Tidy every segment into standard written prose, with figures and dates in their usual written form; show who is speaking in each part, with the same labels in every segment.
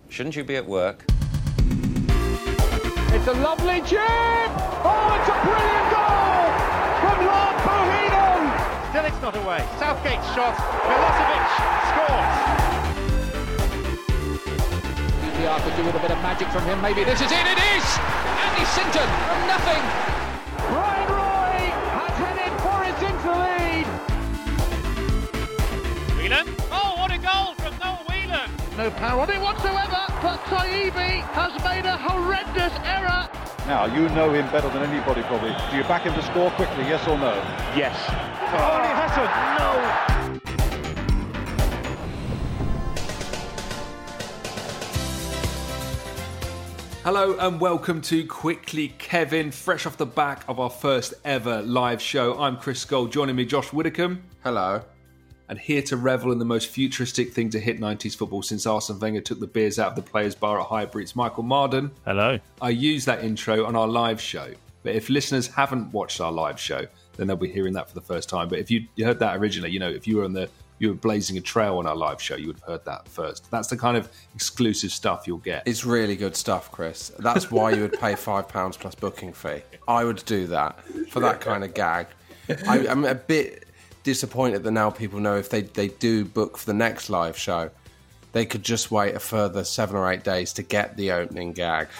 Speaker 1: Shouldn't you be at work?
Speaker 2: It's a lovely chip! Oh, it's a brilliant goal from Lord Bohinen!
Speaker 3: Still it's not away. Southgate's shot. Milosevic scores.
Speaker 2: QPR could do with a bit of magic from him. Maybe this is it. It is! Andy Sinton from nothing. Brian Roy has headed Forest into the lead.
Speaker 3: Whelan. Oh, what a goal from Noel Whelan.
Speaker 2: No power on it whatsoever, but Taibbi has made a horrendous error.
Speaker 4: Now, you know him better than anybody probably. Do you back him to score quickly, yes or no?
Speaker 3: Yes.
Speaker 4: Ali Hassan! No!
Speaker 5: Hello and welcome to Quickly Kevin, fresh off the back of our first ever live show. I'm Chris Gold, joining me Josh Widdicombe.
Speaker 6: Hello.
Speaker 5: And here to revel in the most futuristic thing to hit 90s football since Arsene Wenger took the beers out of the players' bar at Highbury, it's Michael Marden.
Speaker 7: Hello.
Speaker 5: I use that intro on our live show, but if listeners haven't watched our live show, then they'll be hearing that for the first time. But if you heard that originally, you know, if you were blazing a trail on our live show, you would have heard that first. That's the kind of exclusive stuff you'll get.
Speaker 6: It's really good stuff, Chris. That's why you would pay £5 plus booking fee. I would do that for that kind of gag. I'm a bit disappointed that now people know if they do book for the next live show, they could just wait a further 7 or 8 days to get the opening gag.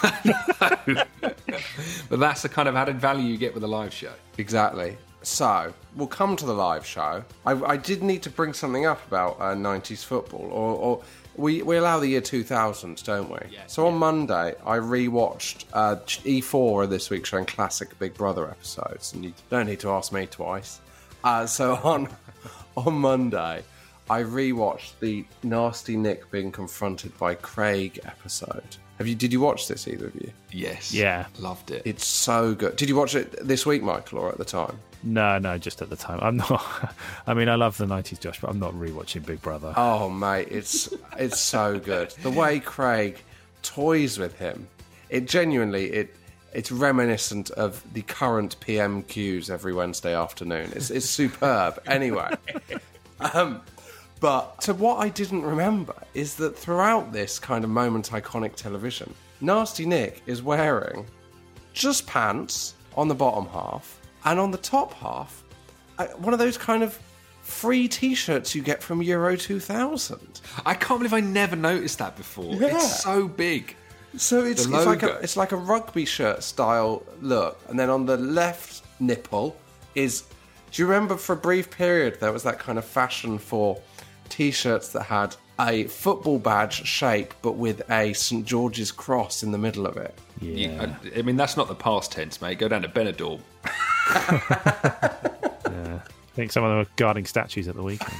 Speaker 5: But that's the kind of added value you get with a live show.
Speaker 6: Exactly. So, we'll come to the live show. I did need to bring something up about 90s football, or we allow the year 2000, don't we?
Speaker 5: Yeah,
Speaker 6: so on Monday, I rewatched E4 of this week showing classic Big Brother episodes, and you don't need to ask me twice. So on Monday, I rewatched the Nasty Nick being confronted by Craig episode. Did you watch this, either of you?
Speaker 5: Yes.
Speaker 7: Yeah.
Speaker 5: Loved it.
Speaker 6: It's so good. Did you watch it this week, Michael, or at the time?
Speaker 7: No, just at the time. I'm not. I mean, I love the 90s, Josh, but I'm not rewatching Big Brother.
Speaker 6: Oh, mate, it's so good. The way Craig toys with him, it's reminiscent of the current PMQs every Wednesday afternoon. It's superb. Anyway, but so what I didn't remember is that throughout this kind of moment iconic television, Nasty Nick is wearing just pants on the bottom half, and on the top half, one of those kind of free T-shirts you get from Euro 2000.
Speaker 5: I can't believe I never noticed that before.
Speaker 6: Yeah.
Speaker 5: It's so big.
Speaker 6: So it's like a rugby shirt style look, and then on the left nipple is. Do you remember for a brief period there was that kind of fashion for T-shirts that had a football badge shape, but with a St George's cross in the middle of it?
Speaker 7: Yeah.
Speaker 5: I mean, that's not the past tense, mate. Go down to Benidorm.
Speaker 7: Yeah. I think some of them were guarding statues at the weekend.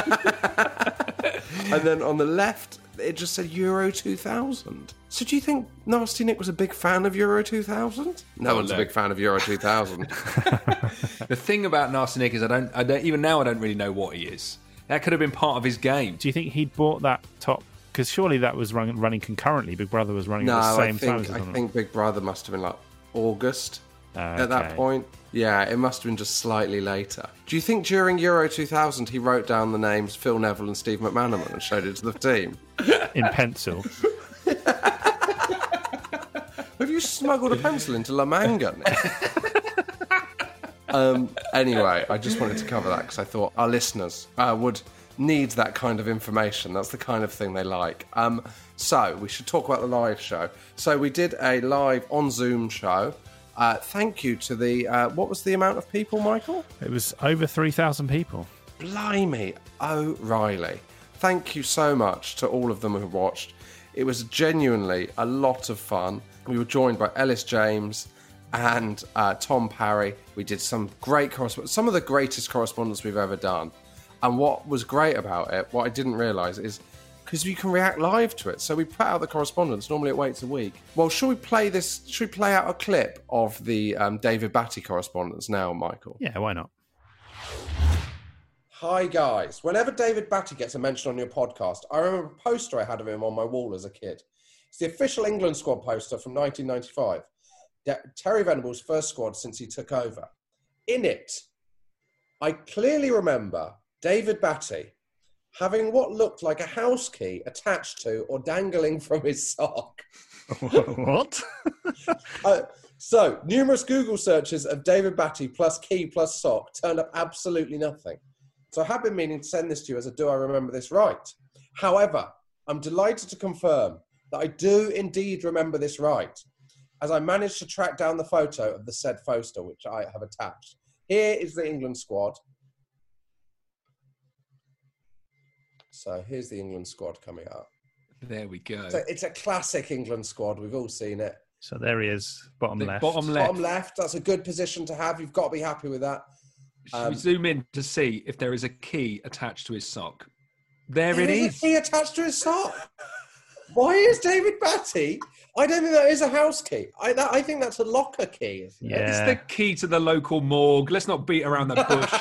Speaker 6: And then on the left, it just said Euro 2000. So do you think Nasty Nick was a big fan of Euro 2000? No one's a big fan of Euro 2000.
Speaker 5: The thing about Nasty Nick is I don't even now I don't really know what he is. That could have been part of his game.
Speaker 7: Do you think he'd bought that top? Because surely that was running concurrently. Big Brother was running at the same time as the
Speaker 6: I
Speaker 7: tournament.
Speaker 6: think Big Brother must have been like August at that
Speaker 7: Okay.
Speaker 6: point. Yeah, it must have been just slightly later. Do you think during Euro 2000 he wrote down the names Phil Neville and Steve McManaman and showed it to the team?
Speaker 7: In pencil.
Speaker 6: Have you smuggled a pencil into La Manga? Anyway, I just wanted to cover that because I thought our listeners would need that kind of information. That's the kind of thing they like. So we should talk about the live show. So we did a live on Zoom show. Thank you to the... what was the amount of people, Michael?
Speaker 7: It was over 3,000 people.
Speaker 6: Blimey, O'Reilly. Thank you so much to all of them who watched. It was genuinely a lot of fun. We were joined by Ellis James and Tom Parry. We did some great correspondence, some of the greatest correspondence we've ever done. And what was great about it, what I didn't realise, is because you can react live to it. So we put out the correspondence. Normally it waits a week. Well, should we play out a clip of the David Batty correspondence now, Michael?
Speaker 7: Yeah, why not?
Speaker 6: Hi, guys. Whenever David Batty gets a mention on your podcast, I remember a poster I had of him on my wall as a kid. It's the official England squad poster from 1995. Terry Venables' first squad since he took over. In it, I clearly remember David Batty having what looked like a house key attached to or dangling from his sock.
Speaker 7: What?
Speaker 6: So, numerous Google searches of David Batty plus key plus sock turned up absolutely nothing. So I have been meaning to send this to you as a do I remember this right. However, I'm delighted to confirm that I do indeed remember this right, as I managed to track down the photo of the said poster, which I have attached. Here is the England squad. So here's the England squad coming up.
Speaker 5: There we go.
Speaker 6: So it's a classic England squad. We've all seen it.
Speaker 7: So there he is, bottom left.
Speaker 5: Bottom left.
Speaker 6: Bottom left. That's a good position to have. You've got to be happy with that.
Speaker 5: Should we zoom in to see if there is a key attached to his sock? There it is.
Speaker 6: A key attached to his sock. Why is David Batty? I don't think that is a house key. I think that's a locker key.
Speaker 5: It's the key to the local morgue. Let's not beat around the bush.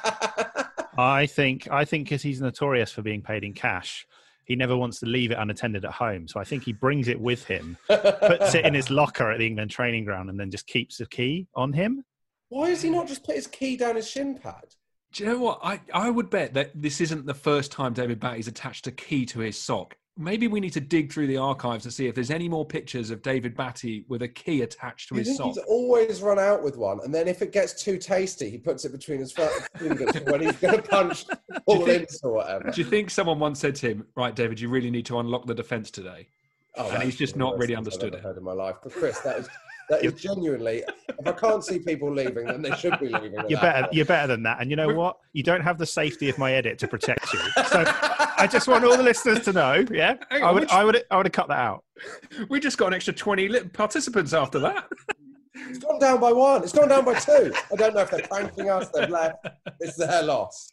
Speaker 7: I think because he's notorious for being paid in cash, he never wants to leave it unattended at home. So I think he brings it with him, puts it in his locker at the England training ground, and then just keeps the key on him.
Speaker 6: Why has he not just put his key down his shin pad?
Speaker 5: Do you know what? I would bet that this isn't the first time David Batty's attached a key to his sock. Maybe we need to dig through the archives to see if there's any more pictures of David Batty with a key attached to his sock.
Speaker 6: He's always run out with one, and then if it gets too tasty, he puts it between his fingers when he's going to punch all in or whatever.
Speaker 5: Do you think someone once said to him, right, David, you really need to unlock the defence today?
Speaker 6: Oh,
Speaker 5: and he's just not really understood it.
Speaker 6: I've ever heard in my life. But Chris, that is genuinely, if I can't see people leaving, then they should be leaving.
Speaker 7: You're better than that. And you know what? You don't have the safety of my edit to protect you. So I just want all the listeners to know, yeah? I would have cut that out.
Speaker 5: We just got an extra 20 participants after that.
Speaker 6: It's gone down by one. It's gone down by two. I don't know if they're thanking us, they've left. It's their loss.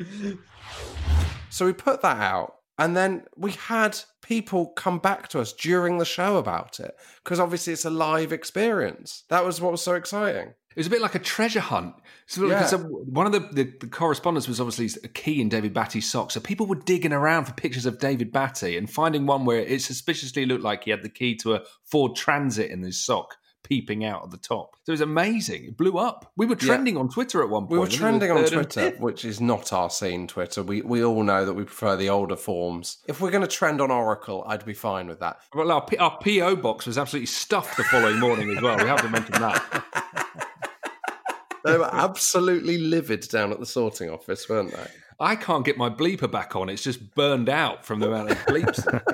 Speaker 6: So we put that out. And then we had people come back to us during the show about it, because obviously it's a live experience. That was what was so exciting.
Speaker 5: It was a bit like a treasure hunt. So one of the correspondence was obviously a key in David Batty's sock. So people were digging around for pictures of David Batty and finding one where it suspiciously looked like he had the key to a Ford Transit in his sock, peeping out of the top. So it was amazing. It blew up. We were trending on Twitter at one point.
Speaker 6: We were trending on Twitter, which is not our scene, Twitter. We all know that we prefer the older forms. If we're going to trend on Oracle, I'd be fine with that.
Speaker 5: Well, our PO box was absolutely stuffed the following morning as well. We have to mention that.
Speaker 6: They were absolutely livid down at the sorting office, weren't they?
Speaker 5: I can't get my bleeper back on. It's just burned out from the amount of bleeps.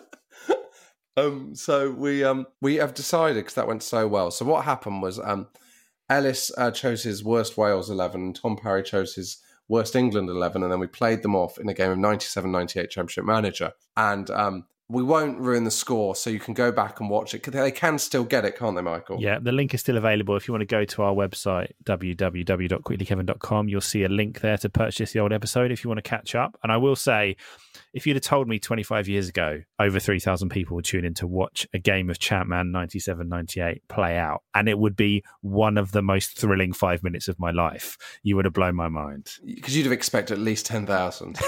Speaker 6: So we have decided, because that went so well. So what happened was Ellis chose his worst Wales 11 and Tom Parry chose his worst England 11, and then we played them off in a game of 97-98 Championship Manager. And we won't ruin the score, so you can go back and watch it. They can still get it, can't they, Michael?
Speaker 7: Yeah, the link is still available. If you want to go to our website, www.quicklykevin.com, you'll see a link there to purchase the old episode if you want to catch up. And I will say, if you'd have told me 25 years ago, over 3,000 people would tune in to watch a game of Champman 97-98 play out, and it would be one of the most thrilling 5 minutes of my life, you would have blown my mind.
Speaker 6: Because you'd have expected at least 10,000.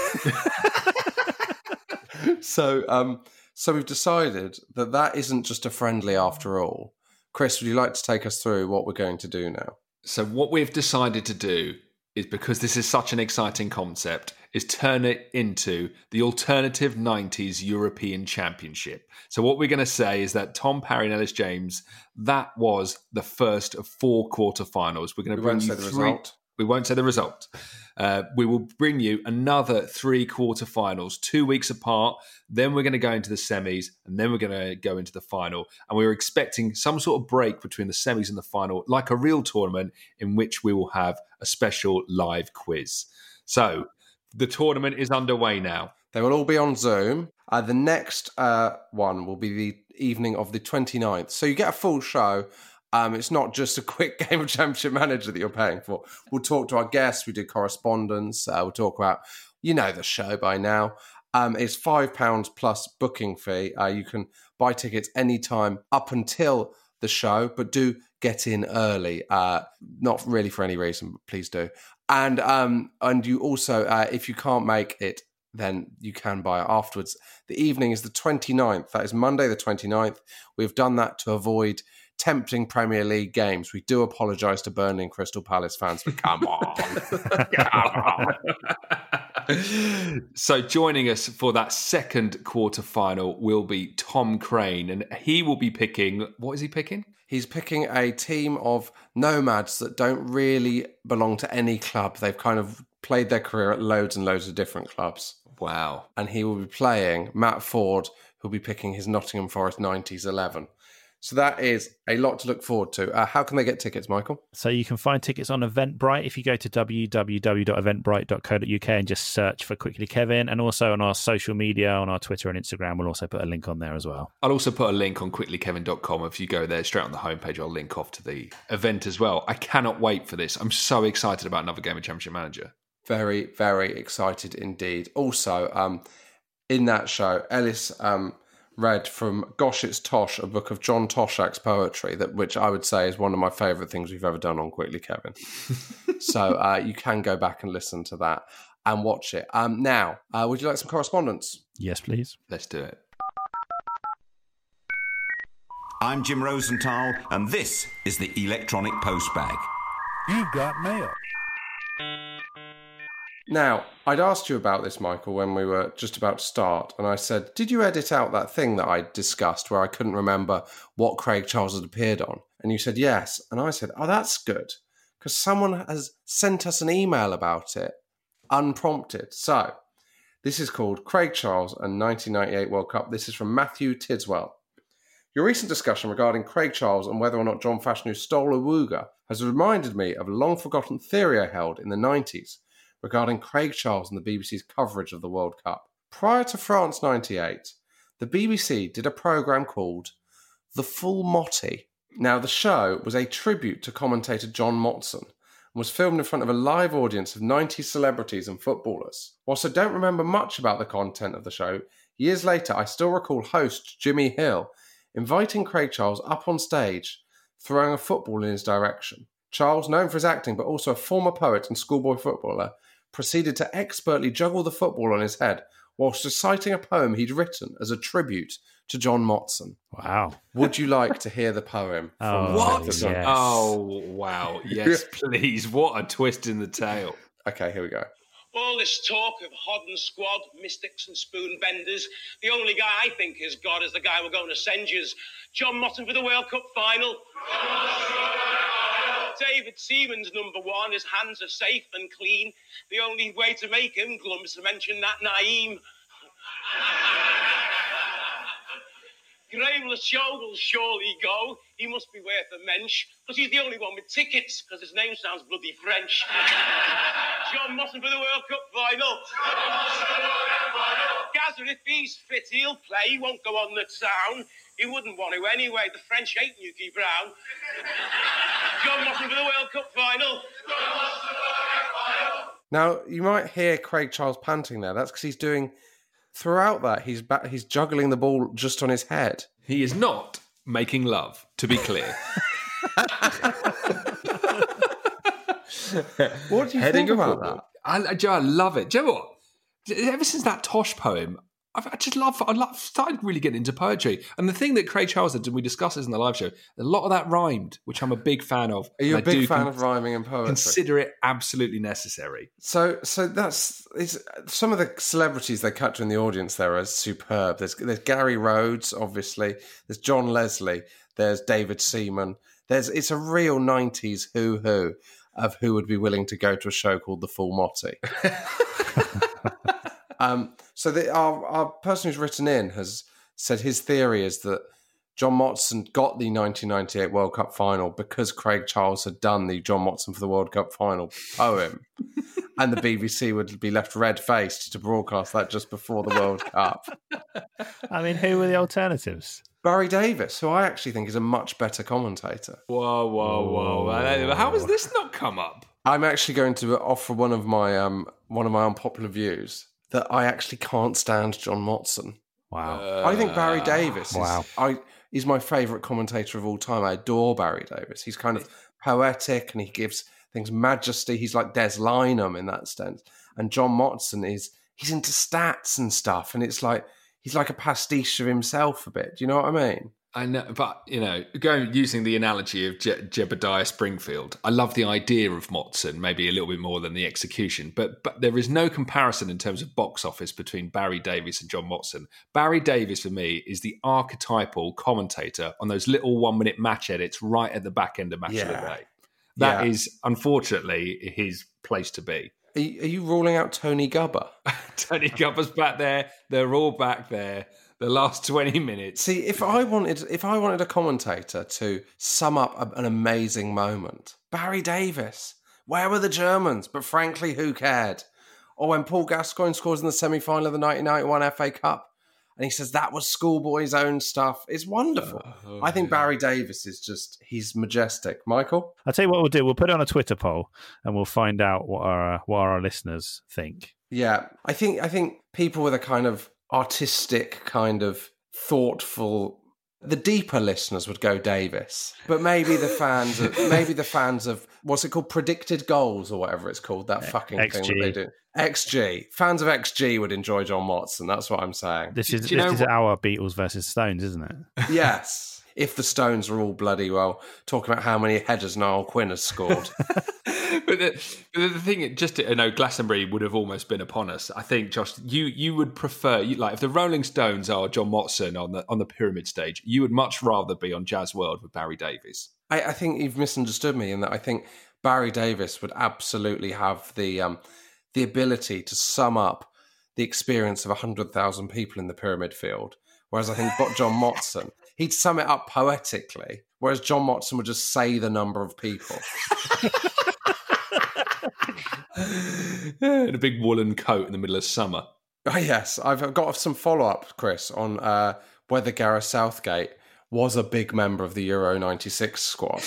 Speaker 6: So we've decided that isn't just a friendly after all. Chris, would you like to take us through what we're going to do now?
Speaker 5: So what we've decided to do is, because this is such an exciting concept, is turn it into the alternative 90s European Championship. So what we're going to say is that Tom Parry and Ellis James, that was the first of 4 quarterfinals. We're going to bring you
Speaker 6: the result.
Speaker 5: We won't say the result. We will bring you another 3 quarterfinals, 2 weeks apart. Then we're going to go into the semis, and then we're going to go into the final. And we're expecting some sort of break between the semis and the final, like a real tournament, in which we will have a special live quiz. So the tournament is underway now.
Speaker 6: They will all be on Zoom. The next one will be the evening of the 29th. So you get a full show. It's not just a quick game of Championship Manager that you're paying for. We'll talk to our guests. We do correspondence. We'll talk about, the show by now. It's £5 plus booking fee. You can buy tickets anytime up until the show, but do get in early. Not really for any reason, but please do. And you also, if you can't make it, then you can buy it afterwards. The evening is the 29th. That is Monday the 29th. We've done that to avoid tempting Premier League games. We do apologise to Burnley and Crystal Palace fans, but come on. Come on.
Speaker 5: So joining us for that second quarter-final will be Tom Crane, and he will be picking... What is he picking?
Speaker 6: He's picking a team of nomads that don't really belong to any club. They've kind of played their career at loads and loads of different clubs.
Speaker 5: Wow.
Speaker 6: And he will be playing Matt Ford, who'll be picking his Nottingham Forest 90s 11. So that is a lot to look forward to. How can they get tickets, Michael?
Speaker 7: So you can find tickets on Eventbrite if you go to www.eventbrite.co.uk and just search for Quickly Kevin. And also on our social media, on our Twitter and Instagram, we'll also put a link on there as well.
Speaker 5: I'll also put a link on quicklykevin.com. If you go there straight on the homepage, I'll link off to the event as well. I cannot wait for this. I'm so excited about another game of Championship Manager.
Speaker 6: Very, very excited indeed. Also, in that show, Ellis read from Gosh It's Tosh, a book of John Toshak's poetry, which I would say is one of my favourite things we've ever done on Quickly Kevin. So you can go back and listen to that and watch it. Now, would you like some correspondence?
Speaker 7: Yes, please.
Speaker 5: Let's do it.
Speaker 1: I'm Jim Rosenthal, and this is the Electronic Postbag.
Speaker 8: You've got mail.
Speaker 6: Now, I'd asked you about this, Michael, when we were just about to start, and I said, did you edit out that thing that I discussed where I couldn't remember what Craig Charles had appeared on? And you said yes. And I said, oh, that's good, because someone has sent us an email about it, unprompted. So, this is called Craig Charles and 1998 World Cup. This is from Matthew Tidswell. Your recent discussion regarding Craig Charles and whether or not John Fashanu stole a Wooga has reminded me of a long-forgotten theory I held in the 90s, regarding Craig Charles and the BBC's coverage of the World Cup. Prior to France 98, the BBC did a programme called The Full Motti. Now, the show was a tribute to commentator John Motson and was filmed in front of a live audience of 90 celebrities and footballers. Whilst I don't remember much about the content of the show, years later I still recall host Jimmy Hill inviting Craig Charles up on stage, throwing a football in his direction. Charles, known for his acting but also a former poet and schoolboy footballer, proceeded to expertly juggle the football on his head whilst reciting a poem he'd written as a tribute to John Motson.
Speaker 7: Wow.
Speaker 6: Would you like to hear the poem?
Speaker 5: What?
Speaker 7: Yes.
Speaker 5: Oh, wow. Yes, please. What a twist in the tale.
Speaker 6: Okay, here we go.
Speaker 9: All this talk of Hodden squad, mystics and spoon benders, the only guy I think is God is the guy we're going to send you. John Motson for the World Cup final. David Seaman's number one. His hands are safe and clean. The only way to make him glum is to mention that Naeem. Graham Lachaud will surely go. He must be worth a mensch, because he's the only one with tickets, because his name sounds bloody French. John Motson for the World Cup final. Gazza, if he's fit, he'll play. He won't go on the town. He wouldn't want to anyway. The French hate Nuki Brown. John Motson for the World Cup final.
Speaker 6: Now, you might hear Craig Charles panting there. That's because he's doing... Throughout that, he's juggling the ball just on his head.
Speaker 5: He is not making love, to be clear.
Speaker 6: What do you think about that?
Speaker 5: I love it. Do you know what? Ever since that Tosh poem, I started really getting into poetry. And the thing that Craig Charles did, and we discussed this in the live show, a lot of that rhymed, which I'm a big fan of.
Speaker 6: Are you a big fan of rhyming and poetry?
Speaker 5: Consider it absolutely necessary.
Speaker 6: So that's some of the celebrities they cut to in the audience there are superb. There's Gary Rhodes, obviously. There's John Leslie. There's David Seaman. It's a real 90s who of who would be willing to go to a show called The Full Motti. So our person who's written in has said his theory is that John Motson got the 1998 World Cup final because Craig Charles had done the John Motson for the World Cup final poem, and the BBC would be left red-faced to broadcast that just before the World Cup.
Speaker 7: I mean, who were the alternatives?
Speaker 6: Barry Davis, who I actually think is a much better commentator.
Speaker 5: Whoa. How has this not come up?
Speaker 6: I'm actually going to offer one of my unpopular views, that I actually can't stand John Motson.
Speaker 7: Wow.
Speaker 6: I think Barry Davis is my favourite commentator of all time. I adore Barry Davis. He's kind of poetic and he gives things majesty. He's like Des Lynam in that sense. And John Motson he's into stats and stuff. And it's like, he's like a pastiche of himself a bit. Do you know what I mean?
Speaker 5: I know, but using the analogy of Jebediah Springfield, I love the idea of Motson, maybe a little bit more than the execution. But there is no comparison in terms of box office between Barry Davies and John Motson. Barry Davies, for me, is the archetypal commentator on those little 1-minute match edits right at the back end of Match of the Day. That is, unfortunately, his place to be.
Speaker 6: Are you ruling out Tony Gubber?
Speaker 5: Tony Gubber's back there. They're all back there. The last 20 minutes.
Speaker 6: See, if I wanted a commentator to sum up an amazing moment, Barry Davies. Where were the Germans? But frankly, who cared? Or when Paul Gascoigne scores in the semi-final of the 1991 FA Cup, and he says that was schoolboy's own stuff. It's wonderful. I think Barry Davies is he's majestic. Michael?
Speaker 7: I'll tell you what we'll do. We'll put it on a Twitter poll and we'll find out what our listeners think.
Speaker 6: Yeah, I think people with a kind of artistic, kind of thoughtful, the deeper listeners would go Davis, but maybe the fans of what's it called, predicted goals or whatever it's called, that fucking
Speaker 7: XG.
Speaker 6: thing that they do. XG. Fans of XG would enjoy John Motson. That's what I'm saying.
Speaker 7: This is our Beatles versus Stones, isn't it?
Speaker 6: Yes. If the Stones are all bloody well talking about how many headers Niall Quinn has scored.
Speaker 5: But the thing, Glastonbury would have almost been upon us. I think, Josh, you would prefer, if the Rolling Stones are John Motson on the pyramid stage, you would much rather be on Jazz World with Barry Davies.
Speaker 6: I think you've misunderstood me in that I think Barry Davies would absolutely have the ability to sum up the experience of 100,000 people in the pyramid field, whereas I think John Motson, he'd sum it up poetically, whereas John Motson would just say the number of people.
Speaker 5: In a big woolen coat in the middle of summer.
Speaker 6: Oh, yes, I've got some follow-up, Chris, on whether Gareth Southgate was a big member of the Euro 96 squad.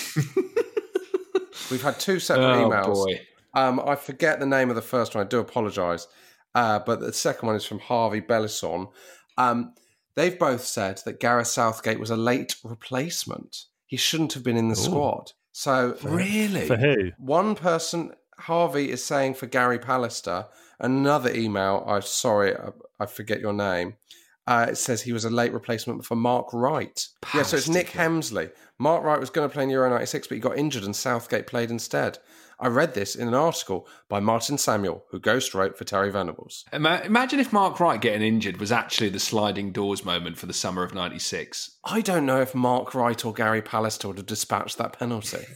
Speaker 6: We've had two separate emails.
Speaker 5: Boy.
Speaker 6: I forget the name of the first one. I do apologise. But the second one is from Harvey Bellisson. They've both said that Gareth Southgate was a late replacement. He shouldn't have been in the squad. So
Speaker 5: really?
Speaker 7: For who?
Speaker 6: One person, Harvey, is saying for Gary Pallister. Another email, I forget your name. It says he was a late replacement for Mark Wright.
Speaker 5: Pallister.
Speaker 6: Yeah, so it's Nick Hemsley. Mark Wright was going to play in Euro 96, but he got injured and Southgate played instead. I read this in an article by Martin Samuel, who ghost wrote for Terry Venables.
Speaker 5: Imagine if Mark Wright getting injured was actually the sliding doors moment for the summer of 96.
Speaker 6: I don't know if Mark Wright or Gary Pallister would have dispatched that penalty.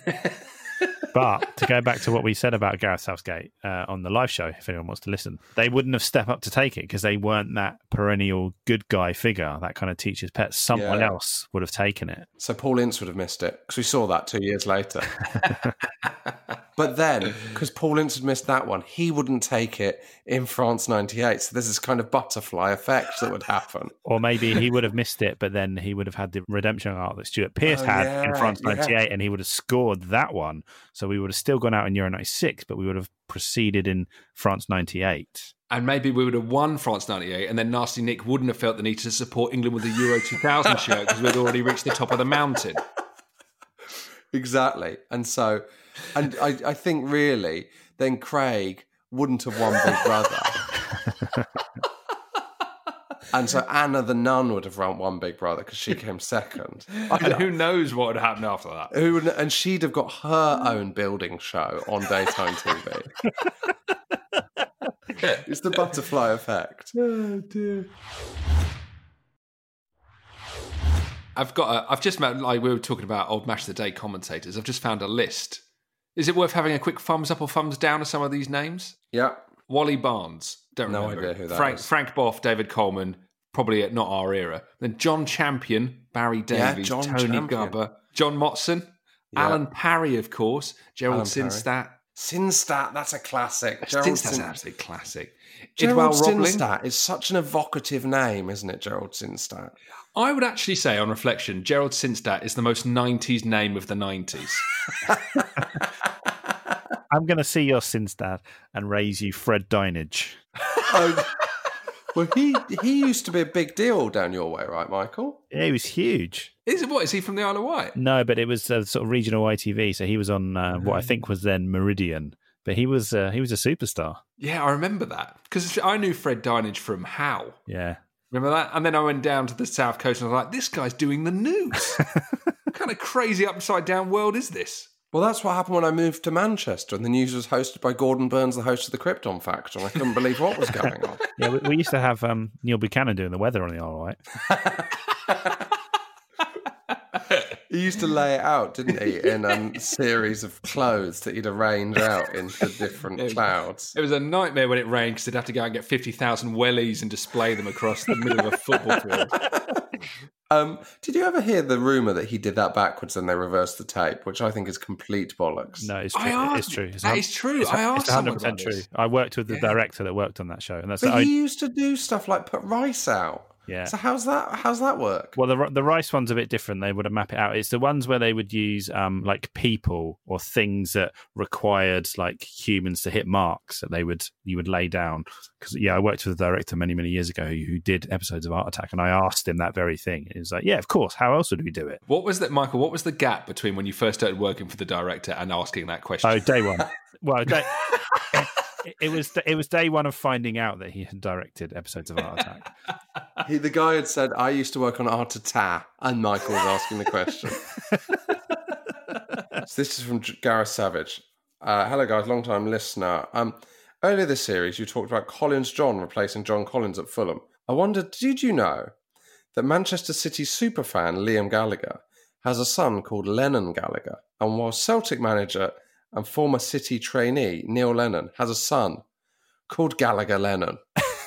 Speaker 7: But to go back to what we said about Gareth Southgate on the live show, if anyone wants to listen, they wouldn't have stepped up to take it because they weren't that perennial good guy figure, that kind of teacher's pet. Someone else would have taken it.
Speaker 6: So Paul Ince would have missed it because we saw that 2 years later. But then, because Paul Ince had missed that one, he wouldn't take it in France 98. So there's this kind of butterfly effect that would happen.
Speaker 7: Or maybe he would have missed it, but then he would have had the redemption arc that Stuart Pearce had in France 98, and he would have scored that one. So we would have still gone out in Euro 96, but we would have proceeded in France 98.
Speaker 5: And maybe we would have won France 98, and then Nasty Nick wouldn't have felt the need to support England with the Euro 2000 shirt because we'd already reached the top of the mountain.
Speaker 6: Exactly. And so... And I think really, then Craig wouldn't have won Big Brother. And so Anna the Nun would have won Big Brother because she came second.
Speaker 5: And who knows what would happen after that?
Speaker 6: And she'd have got her own building show on daytime TV. It's the butterfly effect.
Speaker 5: Oh, dear. I've just met, like we were talking about old Match of the Day commentators, I've just found a list. Is it worth having a quick thumbs up or thumbs down of some of these names?
Speaker 6: Yeah.
Speaker 5: Wally Barnes. Don't remember.
Speaker 6: No idea who that is.
Speaker 5: Frank Boff, David Coleman, probably not our era. Then John Champion, Barry Davies, Tony Gubber, John Motson, Alan Parry, of course, Gerald Sinstadt.
Speaker 6: Sinstadt, that's a classic.
Speaker 5: Sinstadt's an absolute classic.
Speaker 6: Gerald Sinstadt is such an evocative name, isn't it, Gerald Sinstadt?
Speaker 5: I would actually say, on reflection, Gerald Sinstadt is the most 90s name of the 90s.
Speaker 7: I'm going to see your Sinstadt and raise you Fred Dinage.
Speaker 6: Well, he used to be a big deal down your way, right, Michael?
Speaker 7: Yeah, he was huge.
Speaker 5: Is he from the Isle of Wight?
Speaker 7: No, but it was a sort of regional ITV, so he was on what I think was then Meridian. But he was a superstar.
Speaker 5: Yeah, I remember that because I knew Fred Dinage from How.
Speaker 7: Yeah.
Speaker 5: Remember that? And then I went down to the South Coast and I was like, this guy's doing the news. What kind of crazy upside down world is this?
Speaker 6: Well, that's what happened when I moved to Manchester and the news was hosted by Gordon Burns, the host of the Krypton Factor, and I couldn't believe what was going on.
Speaker 7: Yeah, we used to have Neil Buchanan doing the weather on the All Right.
Speaker 6: He used to lay it out, didn't he, in a series of clothes that he'd arrange out into different clouds.
Speaker 5: It was a nightmare when it rained because they'd have to go and get 50,000 wellies and display them across the middle of a football field.
Speaker 6: Did you ever hear the rumour that he did that backwards and they reversed the tape, which I think is complete bollocks?
Speaker 7: No, it's true. It's true.
Speaker 5: That is true.
Speaker 7: I asked it's 100% true. This. I worked with the director that worked on that show, and that's.
Speaker 6: But he used to do stuff like put rice out.
Speaker 7: Yeah.
Speaker 6: So how's that work?
Speaker 7: Well, the rice one's a bit different. They would have mapped it out. It's the ones where they would use like people or things that required like humans to hit marks that you would lay down. Because I worked with a director many years ago who did episodes of Art Attack, and I asked him that very thing. He was like, "Yeah, of course. How else would we do it?"
Speaker 5: What was that, Michael? What was the gap between when you first started working for the director and asking that question?
Speaker 7: Oh, day one. Well, it was day one of finding out that he had directed episodes of Art Attack.
Speaker 6: The guy had said, "I used to work on Art Attack," and Michael was asking the question. So this is from Gareth Savage. Hello, guys, long-time listener. Earlier this series, you talked about Collins John replacing John Collins at Fulham. I wondered, did you know that Manchester City superfan Liam Gallagher has a son called Lennon Gallagher? And while Celtic manager and former City trainee Neil Lennon has a son called Gallagher Lennon.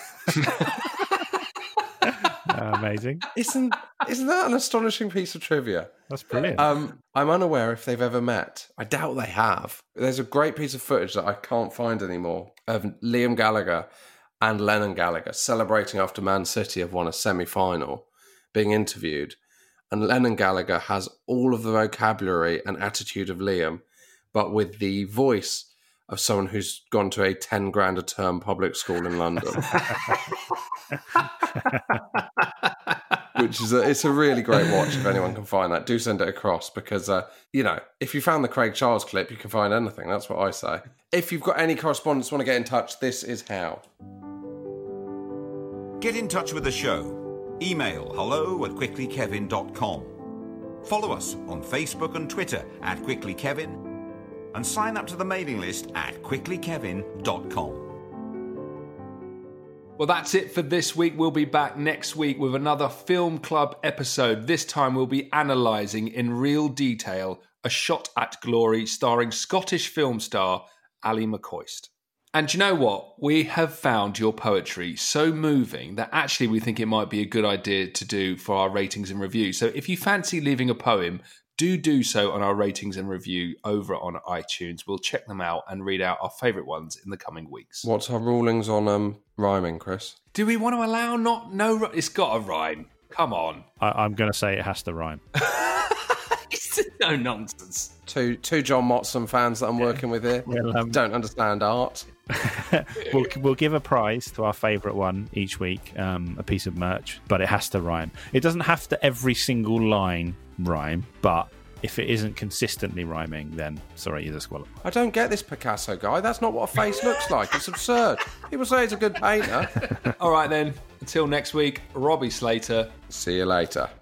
Speaker 7: Amazing.
Speaker 6: Isn't that an astonishing piece of trivia?
Speaker 7: That's brilliant.
Speaker 6: I'm unaware if they've ever met. I doubt they have. There's a great piece of footage that I can't find anymore of Liam Gallagher and Lennon Gallagher celebrating after Man City have won a semi-final, being interviewed. And Lennon Gallagher has all of the vocabulary and attitude of Liam, but with the voice of someone who's gone to a 10 grand a term public school in London. Which is it's a really great watch if anyone can find that. Do send it across because, if you found the Craig Charles clip, you can find anything. That's what I say. If you've got any correspondence, want to get in touch, this is how.
Speaker 1: Get in touch with the show. Email hello@quicklykevin.com. Follow us on Facebook and Twitter @quicklykevin. And sign up to the mailing list at quicklykevin.com.
Speaker 5: Well, that's it for this week. We'll be back next week with another Film Club episode. This time we'll be analysing in real detail A Shot at Glory starring Scottish film star Ally McCoist. And you know what? We have found your poetry so moving that actually we think it might be a good idea to do for our ratings and review. So if you fancy leaving a poem, do so on our ratings and review over on iTunes. We'll check them out and read out our favourite ones in the coming weeks.
Speaker 6: What's our rulings on rhyming, Chris?
Speaker 5: Do we want to allow no? It's got a rhyme. Come on.
Speaker 7: I'm going to say it has to rhyme.
Speaker 5: It's no nonsense.
Speaker 6: Two John Motson fans that I'm working with here don't understand art.
Speaker 7: We'll give a prize to our favourite one each week, a piece of merch, but it has to rhyme. It doesn't have to every single line rhyme, but if it isn't consistently rhyming, then sorry, you're disqualified.
Speaker 6: I don't get this Picasso guy. That's not what a face looks like. It's absurd. People say he's a good painter.
Speaker 5: All right then, until next week, Robbie Slater.
Speaker 6: See you later.